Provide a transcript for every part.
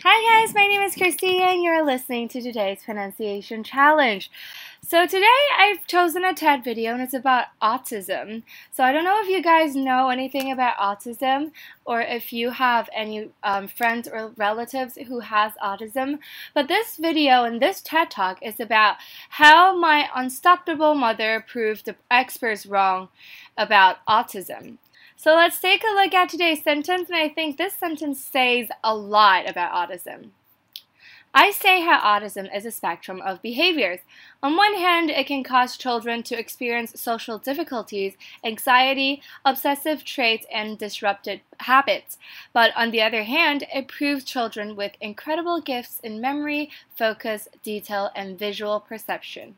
Hi guys, my name is Christy and you're listening to today's pronunciation challenge. So today I've chosen a TED video and it's about autism. So I don't know if you guys know anything about autism or if you have any friends or relatives who has autism. But this video and this TED Talk is about how my unstoppable mother proved the experts wrong about autism. So let's take a look at today's sentence, and I think this sentence says a lot about autism. I say how autism is a spectrum of behaviors. On one hand, it can cause children to experience social difficulties, anxiety, obsessive traits, and disrupted habits. But on the other hand, it proves children with incredible gifts in memory, focus, detail, and visual perception.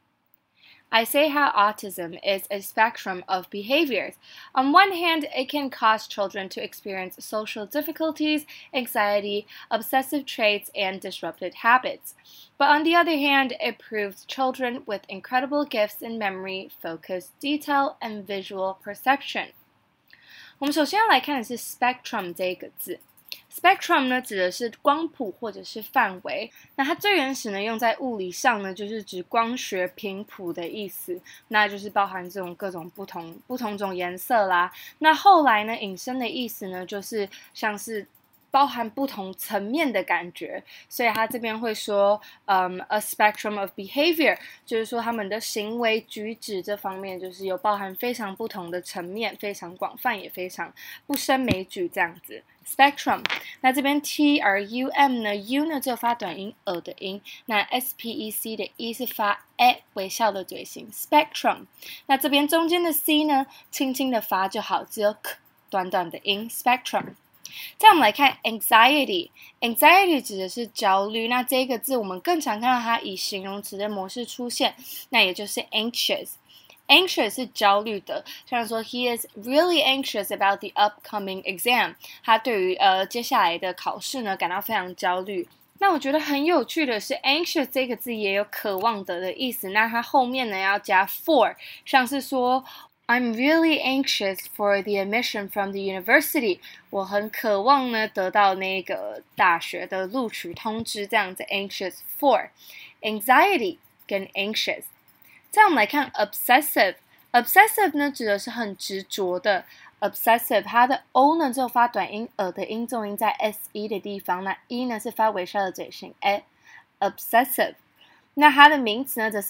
I say how autism is a spectrum of behaviors. On one hand, it can cause children to experience social difficulties, anxiety, obsessive traits, and disrupted habits. But on the other hand, it proves children with incredible gifts in memory, focus, detail, and visual perception. 我们首先要来看的是 spectrum 这个字。Spectrum 呢指的是光谱或者是范围，那它最原始呢用在物理上呢就是指光学频谱的意思，那就是包含这种各种不同种颜色啦。那后来呢引申的意思呢就是像是包含不同层面的感觉，所以他这边会说a spectrum of behavior， 就是说他们的行为举止这方面就是有包含非常不同的层面，非常广泛也非常不胜枚举这样子。Spectrum， 那这边 trum 呢 u 呢只有发短音的音，那 spec 的 e 是发微笑的嘴型 spectrum， 那这边中间的 c 呢轻轻的发就好，只有 k 短短的音 spectrum。再我们来看 anxiety 指的是焦虑，那这个字我们更常看到它以形容词的模式出现，那也就是 anxious 是焦虑的，像说 he is really anxious about the upcoming exam， 他对于接下来的考试呢感到非常焦虑。那我觉得很有趣的是 anxious 这个字也有渴望的意思，那它后面呢要加 for， 像是说I'm really anxious for the admission from the university. 我很渴望呢得到那个大学的录取通知，这样子 anxious for anxiety 跟 anxious。再我们来看 obsessive 呢指的是很执着的 obsessive， 它的 o 呢只有发短音的音，重音在 se 的地方，那 e 呢是发微笑的嘴型 obsessive。那它的名词呢则是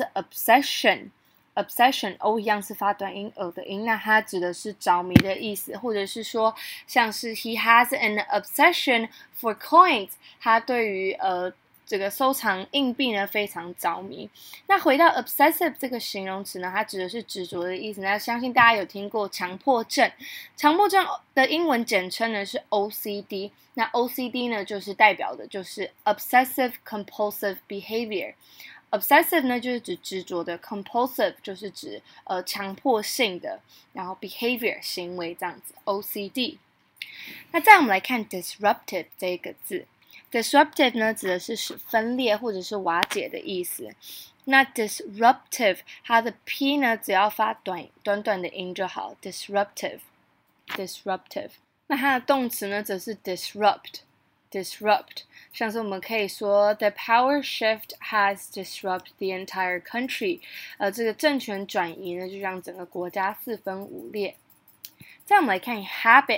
obsession o 一样是发短音的音，那它指的是着迷的意思，或者是说像是 he has an obsession for coins， 他对于这个收藏硬币呢非常着迷。那回到 obsessive 这个形容词呢，它指的是执着的意思。那相信大家有听过强迫症，强迫症的英文简称呢是 OCD， 那 OCD 呢就是代表的就是 obsessive compulsive behavior。Obsessive 呢就是指执着的 ，compulsive 就是指强迫性的，然后 behavior 行为这样子 ，OCD。那再我们来看 disruptive 这个字 ，disruptive 呢指的是使分裂或者是瓦解的意思。那 disruptive 它的 p 呢只要发短的音就好 ，disruptive。那它的动词呢则是 disrupt，像是我们可以说 the power shift has disrupted the entire country， 这个政权转移呢就让整个国家四分五裂。再我们来看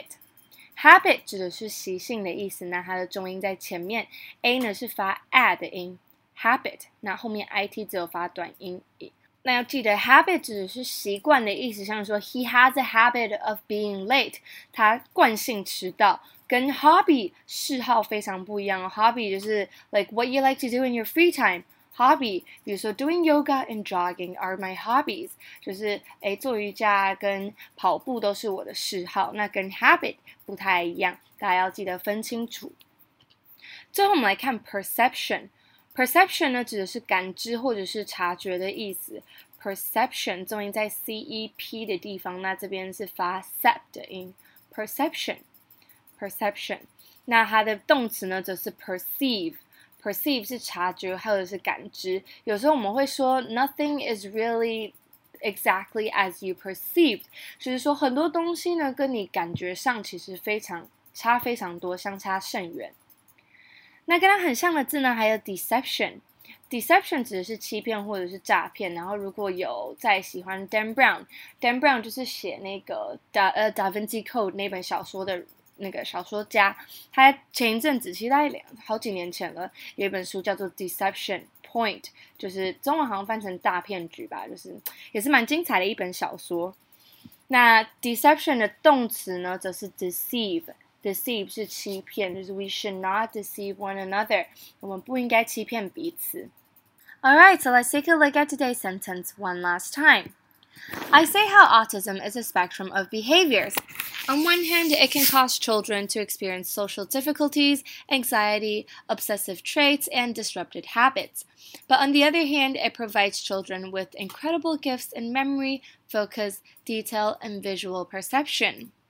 habit 指的是习性的意思，那它的重音在前面 a 呢是发 a 的音 habit， 那后面 it 只有发短音。那要记得 habit 指的是习惯的意思，像说 he has a habit of being late， 他惯性迟到，跟 hobby 嗜好非常不一样哦。hobby 就是 like what you like to do in your free time。hobby 比如说 doing yoga and jogging are my hobbies， 就是做瑜伽跟跑步都是我的嗜好，那跟 habit 不太一样，大家要记得分清楚。最后我们来看 perception 呢指的是感知或者是察觉的意思。perception 重音在 CEP 的地方，那这边是发 sep 的音 perception。那它的动词呢则是 perceive 是察觉或者是感知。有时候我们会说 nothing is really exactly as you perceived， 就是说很多东西呢跟你感觉上其实差非常多，相差甚远。 那跟它很像的字呢，还有 deception。deception 指的是欺骗或者是诈骗。然后如果有在喜欢 Dan Brown，Dan Brown 就是写那个Da Vinci Code 那本小说的那个小说家，他前一阵子其实大概好几年前了，有一本书叫做 Deception Point， 就是中文好像翻成大骗局吧，就是也是蛮精彩的一本小说。那 deception 的动词呢，则是 deceive。deceive 是欺骗，就是 we should not deceive one another， 我们不应该欺骗彼此。Alright, so let's take a look at today's sentence one last time. I say how autism is a spectrum of behaviors. On one hand, it can cause children to experience social difficulties, anxiety, obsessive traits, and disrupted habits. But on the other hand, it provides children with incredible gifts in memory, focus, detail, and visual perception.